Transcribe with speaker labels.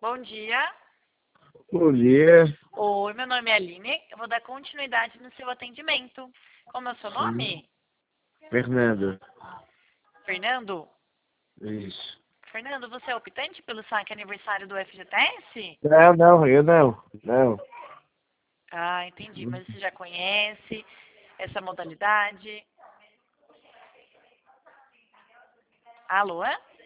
Speaker 1: Bom dia.
Speaker 2: Bom dia.
Speaker 1: Oi, meu nome é Aline. Eu vou dar continuidade no seu atendimento. Como é o seu nome?
Speaker 2: Fernando.
Speaker 1: Fernando?
Speaker 2: Isso.
Speaker 1: Fernando, você é optante pelo saque aniversário do FGTS?
Speaker 2: Não, eu não. Não.
Speaker 1: Ah, entendi. Mas você já conhece essa modalidade? Alô?